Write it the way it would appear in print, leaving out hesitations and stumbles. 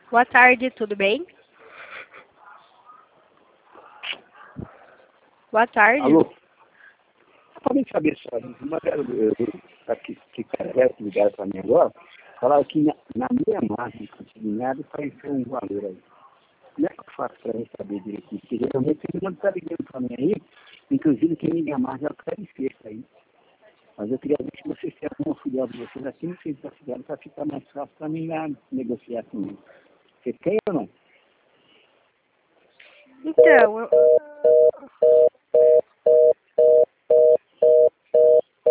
Boa tarde, tudo bem? Boa tarde. Alô? Para mim saber só, uma que cara ligaram para mim agora, falaram que na minha margem consignada apareceu um valor aí. Como é que eu faço para saber direitinho? Porque geralmente todo mundo está ligando para mim aí, inclusive quem liga mais é o cara isso aí. Mas eu queria ver se vocês têm alguma filial de vocês aqui no centro da cidade para ficar mais fácil para mim lá negociar com ele. Você tem ou não? Então,